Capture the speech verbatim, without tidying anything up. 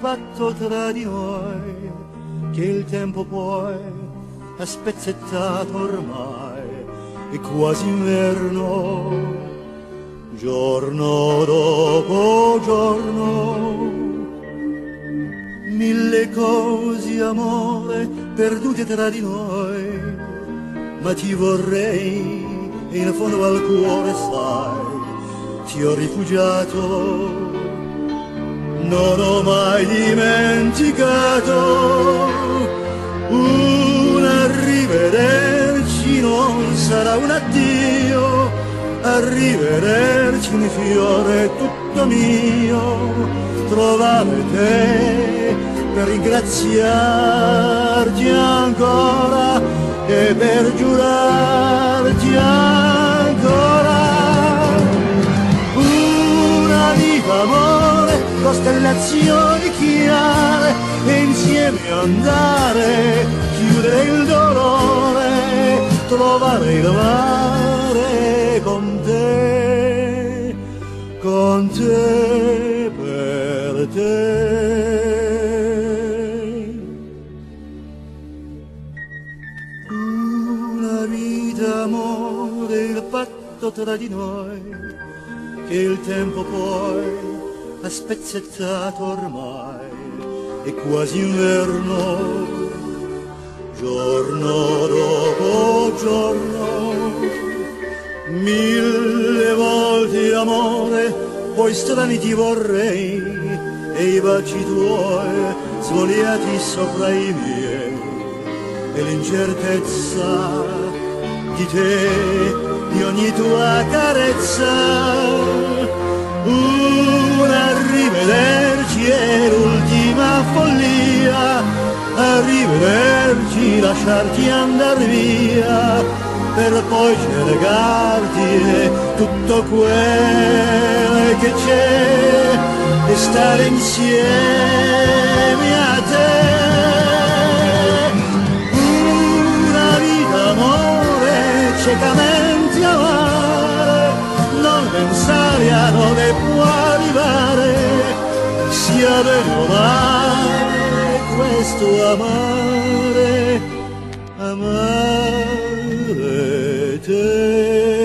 patto tra di noi, che il tempo poi ha spezzettato ormai, è quasi inverno, giorno dopo giorno. Mille cose, amore, perdute tra di noi, ma ti vorrei e in fondo al cuore, sai, ti ho rifugiato. Non ho mai dimenticato, un arrivederci non sarà un addio, arrivederci un fiore tutto mio. Trovare te per ringraziarti ancora e per giurarti ancora una vita, amore, costellazioni chiare, e insieme andare, chiudere il dolore, trovare il mare con te, con te, per te. Una vita, amore, il patto tra di noi, che il tempo poi ha spezzettato ormai, è quasi inverno, giorno dopo giorno. Mille volte, amore, poi strani ti vorrei, e i baci tuoi svogliati sopra i miei, e l'incertezza di te, di ogni tua carezza. Un arrivederci è l'ultima follia, arrivederci, lasciarti andar via, per poi cercarti tutto quello che c'è e stare insieme a te. Una vita, amore, ciecamente amare, non pensare a dove può arrivare, sia bene o male questo amare, amare te.